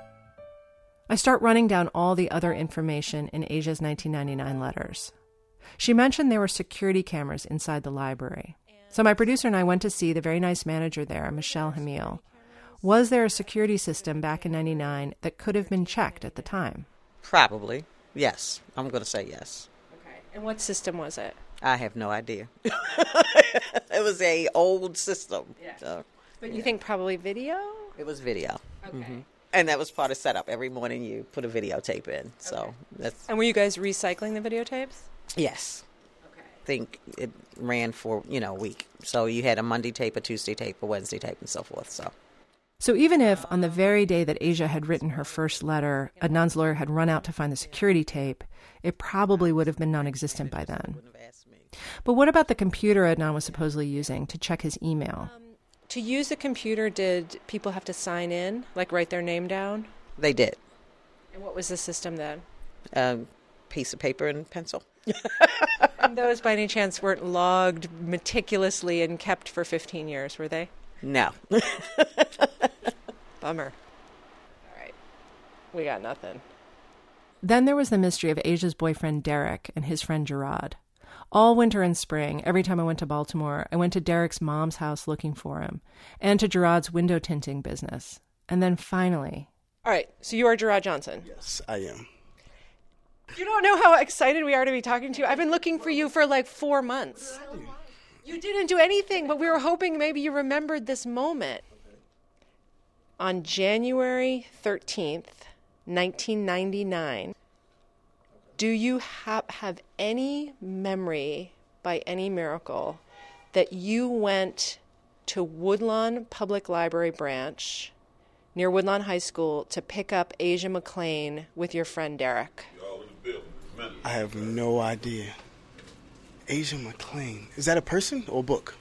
I start running down all the other information in Asia's nineteen ninety-nine letters. She mentioned there were security cameras inside the library. So my producer and I went to see the very nice manager there, Michelle Hamil. Was there a security system back in ninety-nine that could have been checked at the time? Probably. Yes. I'm going to say yes. Okay. And what system was it? I have no idea. It was a old system. Yeah. So, but yeah. You think probably video? It was video. Okay. Mm-hmm. And that was part of setup. Every morning you put a videotape in. So okay. that's. And were you guys recycling the videotapes? Yes. Okay. I think it ran for, you know, a week. So you had a Monday tape, a Tuesday tape, a Wednesday tape, and so forth. So. So even if, on the very day that Asia had written her first letter, Adnan's lawyer had run out to find the security tape, it probably would have been non-existent by then. But what about the computer Adnan was supposedly using to check his email? Um, to use the computer, did people have to sign in, like write their name down? They did. And what was the system then? Um, piece of paper and pencil. And those, by any chance, weren't logged meticulously and kept for fifteen years, were they? No. Bummer. All right. We got nothing. Then there was the mystery of Asia's boyfriend, Derek, and his friend, Gerard. All winter and spring, every time I went to Baltimore, I went to Derek's mom's house looking for him, and to Gerard's window tinting business. And then finally... All right, so you are Gerard Johnson. Yes, I am. You don't know how excited we are to be talking to you. I've been looking for you for like four months. You didn't do anything, but we were hoping maybe you remembered this moment. On January thirteenth, nineteen ninety-nine, do you ha- have any memory, by any miracle, that you went to Woodlawn Public Library branch near Woodlawn High School to pick up Asia McClain with your friend Derek? I have no idea. Asia McClain. Is that a person or a book?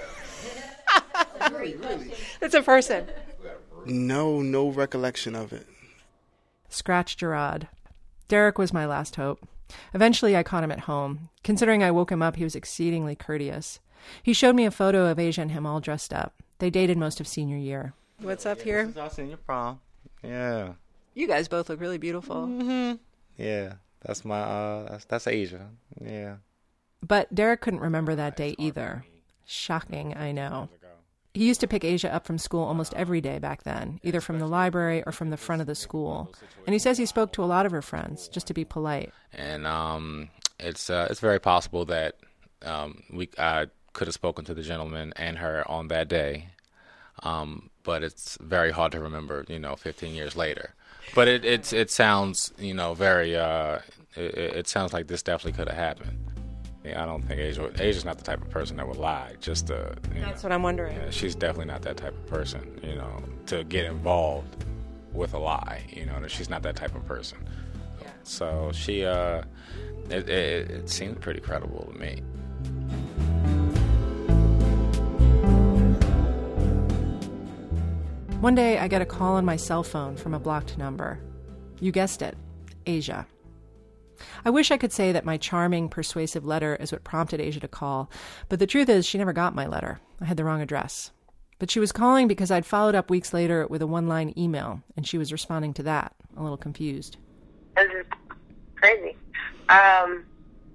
Really, really? It's a person. No, no recollection of it. Scratch Gerard. Derek was my last hope. Eventually, I caught him at home. Considering I woke him up, he was exceedingly courteous. He showed me a photo of Asia and him all dressed up. They dated most of senior year. What's up here? This is our senior prom. Yeah. You guys both look really beautiful. Mm-hmm. Yeah, that's my, uh, that's, that's Asia. Yeah. But Derek couldn't remember that day either. Shocking, I know. He used to pick Asia up from school almost every day back then, either from the library or from the front of the school. And he says he spoke to a lot of her friends, just to be polite. And um, it's uh, it's very possible that um, we I could have spoken to the gentleman and her on that day, um, but it's very hard to remember, you know, fifteen years later. But it it's it sounds, you know, very uh, it, it sounds like this definitely could have happened. Yeah, I don't think Asia, Asia's not the type of person that would lie. Just to, you That's know, what I'm wondering. Yeah, she's definitely not that type of person, you know, to get involved with a lie. You know, she's not that type of person. Yeah. So she, uh, it, it, it seemed pretty credible to me. One day, I get a call on my cell phone from a blocked number. You guessed it, Asia. I wish I could say that my charming, persuasive letter is what prompted Asia to call, but the truth is she never got my letter. I had the wrong address. But she was calling because I'd followed up weeks later with a one-line email, and she was responding to that, a little confused. This is crazy. Um,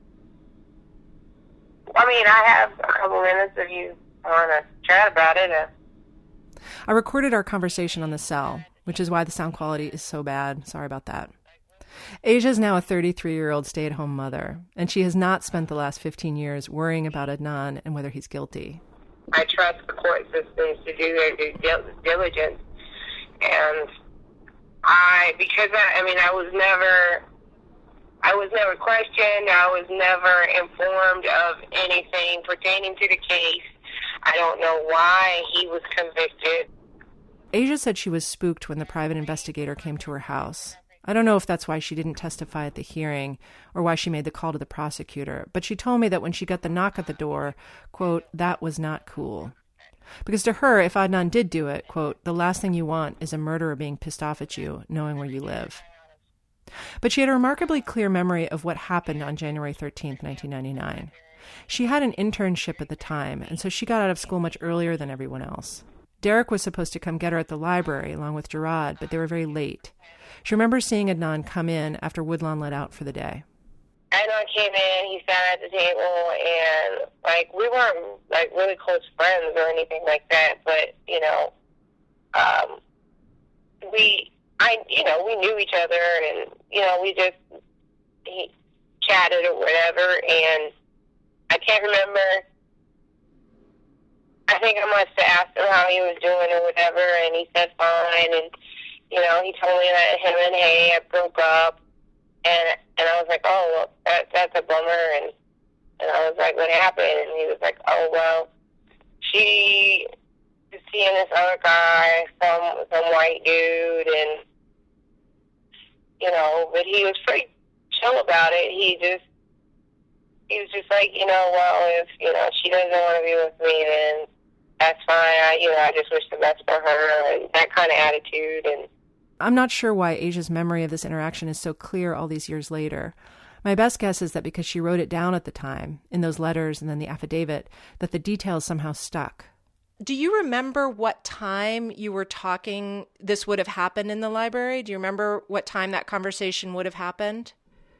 I mean, I have a couple minutes if you want to chat about it. Uh, I recorded our conversation on the cell, which is why the sound quality is so bad. Sorry about that. Asia is now a thirty-three-year-old stay-at-home mother, and she has not spent the last fifteen years worrying about Adnan and whether he's guilty. I trust the court systems to do their due diligence, and I, because I, I mean, I was never, I was never questioned, I was never informed of anything pertaining to the case. I don't know why he was convicted. Asia said she was spooked when the private investigator came to her house. I don't know if that's why she didn't testify at the hearing or why she made the call to the prosecutor, but she told me that when she got the knock at the door, quote, that was not cool. Because to her, if Adnan did do it, quote, the last thing you want is a murderer being pissed off at you, knowing where you live. But she had a remarkably clear memory of what happened on January thirteenth, nineteen ninety-nine. She had an internship at the time, and so she got out of school much earlier than everyone else. Derek was supposed to come get her at the library along with Gerard, but they were very late. She remembers seeing Adnan come in after Woodlawn let out for the day. Adnan came in, he sat at the table, and, like, we weren't, like, really close friends or anything like that, but, you know, um, we, I, you know, we knew each other, and, you know, we just, he chatted or whatever, and I can't remember, I think I must have asked him how he was doing or whatever, and he said fine, and, you know, he told me that him and Hay broke up, and and I was like, oh, well, that, that's a bummer, and and I was like, what happened? And he was like, oh, well, she was seeing this other guy, some some white dude, and, you know, but he was pretty chill about it. He just, he was just like, you know, well, if, you know, she doesn't want to be with me, then that's fine. I, you know, I just wish the best for her, and that kind of attitude. And I'm not sure why Asia's memory of this interaction is so clear all these years later, My best guess is that because she wrote it down at the time, in those letters and then the affidavit, that the details somehow stuck. Do you remember what time you were talking this would have happened in the library? Do you remember what time that conversation would have happened?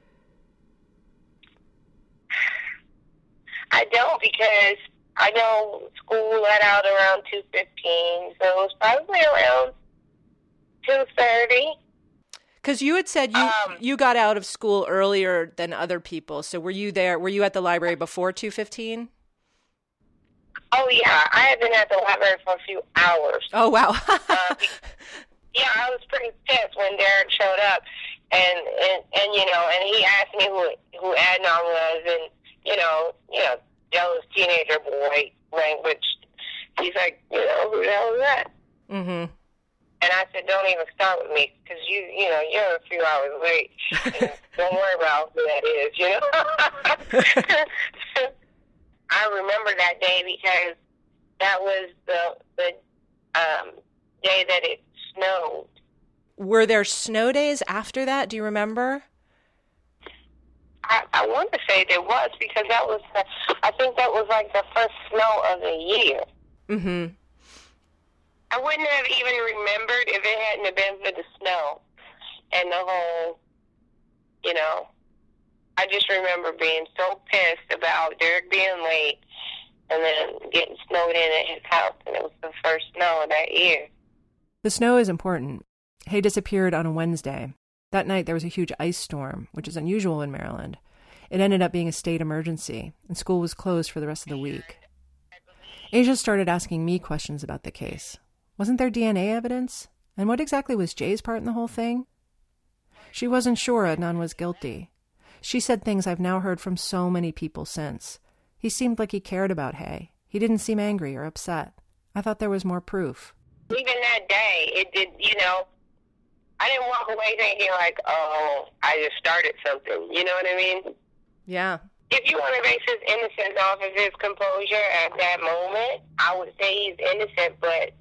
I don't, because I know school let out around two fifteen, so it was probably around two thirty. Because you had said you um, you got out of school earlier than other people. So were you there? Were you at the library before two fifteen? Oh, yeah. I had been at the library for a few hours. Oh, wow. uh, yeah, I was pretty pissed when Derek showed up. And, and, and you know, and he asked me who who Adnan was. And, you know, you know, jealous teenager boy language. He's like, you know, who the hell is that? Mm-hmm. And I said, don't even start with me, because you, you know, you're a few hours late. And don't worry about who that is, you know. I remember that day because that was the the um, day that it snowed. Were there snow days after that? Do you remember? I, I want to say there was, because that was, the, I think that was like the first snow of the year. Mm-hmm. I wouldn't have even remembered if it hadn't have been for the snow and the whole, you know, I just remember being so pissed about Derek being late and then getting snowed in at his house, and it was the first snow of that year. The snow is important. Hay disappeared on a Wednesday. That night there was a huge ice storm, which is unusual in Maryland. It ended up being a state emergency, and school was closed for the rest of the week. Asia started asking me questions about the case. Wasn't there D N A evidence? And what exactly was Jay's part in the whole thing? She wasn't sure Adnan was guilty. She said things I've now heard from so many people since. He seemed like he cared about Hay. He didn't seem angry or upset. I thought there was more proof. Even that day, it did, you know, I didn't walk away thinking like, oh, I just started something. You know what I mean? Yeah. If you want to base his innocence off of his composure at that moment, I would say he's innocent, but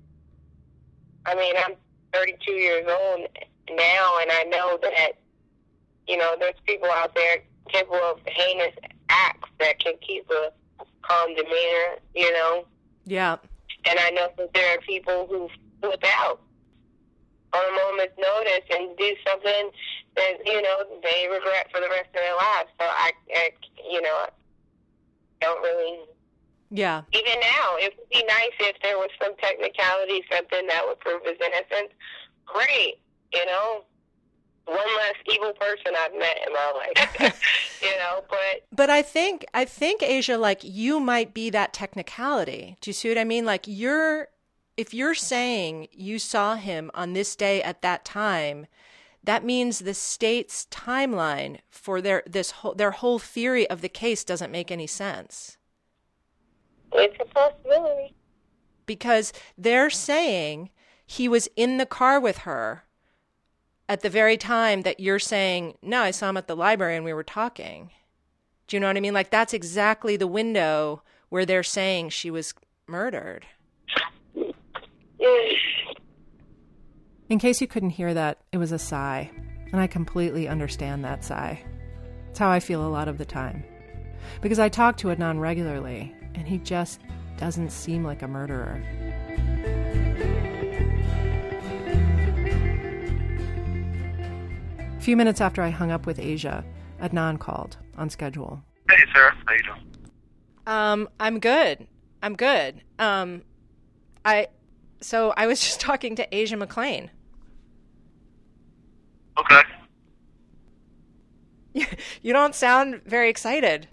I mean, I'm thirty-two years old now, and I know that, you know, there's people out there capable of heinous acts that can keep a calm demeanor, you know? Yeah. And I know that there are people who flip out on a moment's notice and do something that, you know, they regret for the rest of their lives. So I, I you know, don't really... Yeah. Even now, it would be nice if there was some technicality, something that would prove his innocence. Great, you know? One less evil person I've met in my life, you know, but... But I think, I think, Asia, like, you might be that technicality. Do you see what I mean? Like, you're, if you're saying you saw him on this day at that time, that means the state's timeline for their, this whole, their whole theory of the case doesn't make any sense. It's a possibility. Because they're saying he was in the car with her at the very time that you're saying, no, I saw him at the library and we were talking. Do you know what I mean? Like, that's exactly the window where they're saying she was murdered. In case you couldn't hear that, it was a sigh. And I completely understand that sigh. It's how I feel a lot of the time. Because I talk to Adnan regularly, and he just doesn't seem like a murderer. A few minutes after I hung up with Asia, Adnan called, on schedule. Hey, Sarah. How you doing? Um, I'm good. I'm good. Um, I, so I was just talking to Asia McClain. Okay. You don't sound very excited.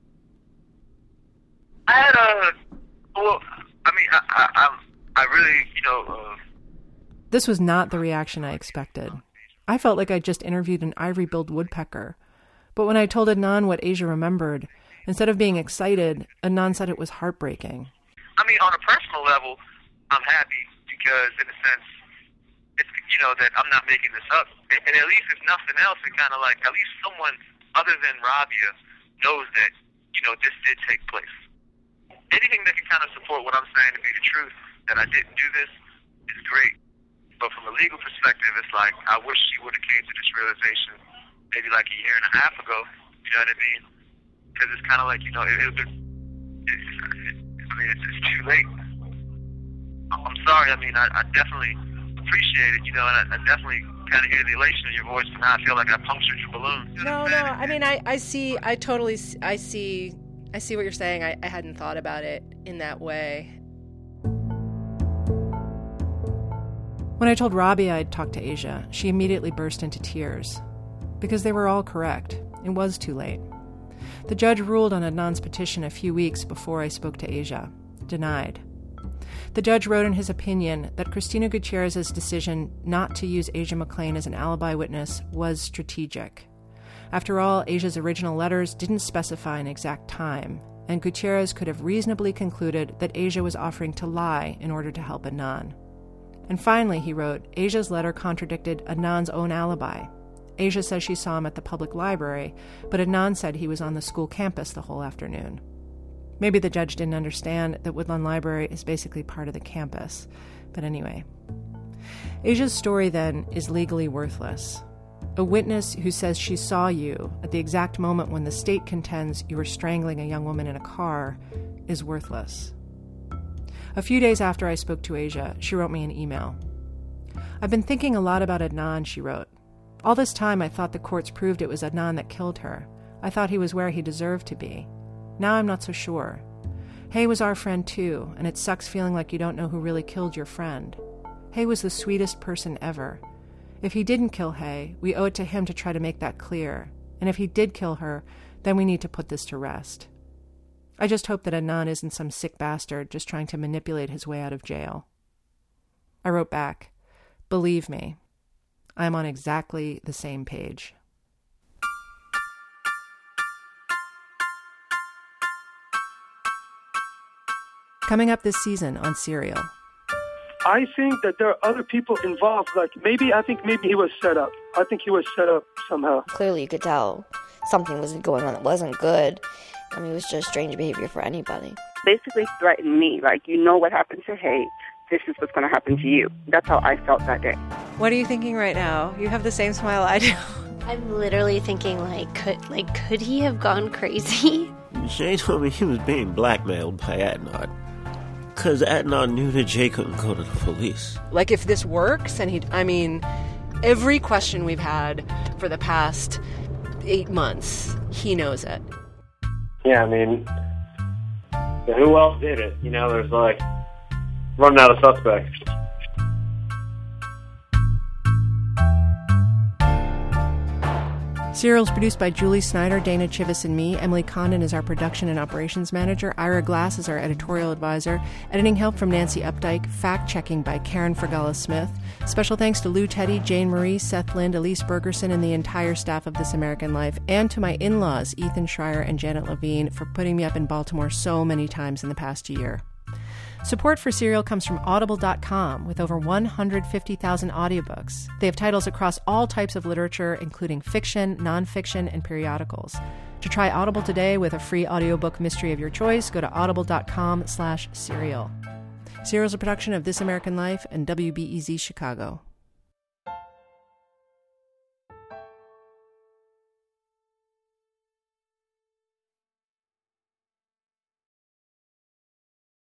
I had a, well, I mean, I, I, I, I really, you know... Uh... This was not the reaction I expected. I felt like I'd just interviewed an ivory-billed woodpecker. But when I told Adnan what Asia remembered, instead of being excited, Adnan said it was heartbreaking. I mean, on a personal level, I'm happy because, in a sense, it's, you know, that I'm not making this up. And, and at least, if nothing else, it kind of like, at least someone other than Rabia knows that, you know, this did take place. Anything that can kind of support what I'm saying to be the truth, that I didn't do this, is great. But from a legal perspective, it's like, I wish she would have came to this realization maybe like a year and a half ago, You know what I mean? Because it's kind of like, you know, it, it, it, it's, I mean, it's, it's too late. I'm sorry. I mean, I, I definitely appreciate it, you know, and I, I definitely kind of hear the elation in your voice, but now I feel like I punctured your balloon. You know No, no. I mean, I, I see, I totally, s- I see, I see what you're saying. I, I hadn't thought about it in that way. When I told Robbie I'd talked to Asia, she immediately burst into tears. Because they were all correct. It was too late. The judge ruled on Adnan's petition a few weeks before I spoke to Asia. Denied. The judge wrote in his opinion that Cristina Gutierrez's decision not to use Asia McClain as an alibi witness was strategic. After all, Asia's original letters didn't specify an exact time, and Gutierrez could have reasonably concluded that Asia was offering to lie in order to help Adnan. And finally, he wrote, Asia's letter contradicted Adnan's own alibi. Asia says she saw him at the public library, but Adnan said he was on the school campus the whole afternoon. Maybe the judge didn't understand that Woodlawn Library is basically part of the campus. But anyway. Asia's story, then, is legally worthless. A witness who says she saw you at the exact moment when the state contends you were strangling a young woman in a car is worthless. A few days after I spoke to Asia, she wrote me an email. I've been thinking a lot about Adnan, she wrote. All this time I thought the courts proved it was Adnan that killed her. I thought he was where he deserved to be. Now I'm not so sure. Hay was our friend too, and it sucks feeling like you don't know who really killed your friend. Hay was the sweetest person ever. If he didn't kill Hay, we owe it to him to try to make that clear. And if he did kill her, then we need to put this to rest. I just hope that Adnan isn't some sick bastard just trying to manipulate his way out of jail. I wrote back, believe me, I'm on exactly the same page. Coming up this season on Serial. I think that there are other people involved. Like maybe, I think maybe he was set up. I think he was set up somehow. Clearly you could tell something was going on that wasn't good. I mean, it was just strange behavior for anybody. Basically threatened me, like, you know what happened to Hay, this is what's going to happen to you. That's how I felt that day. What are you thinking right now? You have the same smile I do. I'm literally thinking, like, could like could he have gone crazy? Jay told me he was being blackmailed by Adnan. Because Adnan knew that Jay couldn't go to the police. Like, if this works, and he, I mean, every question we've had for the past eight months, he knows it. Yeah, I mean, who else did it? You know, there's like, running out of suspects. Serial is produced by Julie Snyder, Dana Chivvis, and me. Emily Condon is our production and operations manager. Ira Glass is our editorial advisor. Editing help from Nancy Updike. Fact-checking by Karen Fergala-Smith. Special thanks to Lou Teddy, Jane Marie, Seth Lind, Elise Bergerson, and the entire staff of This American Life. And to my in-laws, Ethan Schreier and Janet Levine, for putting me up in Baltimore so many times in the past year. Support for Serial comes from Audible dot com, with over one hundred fifty thousand audiobooks. They have titles across all types of literature, including fiction, nonfiction, and periodicals. To try Audible today with a free audiobook mystery of your choice, go to audible dot com slash serial. Serial is a production of This American Life and W B E Z Chicago.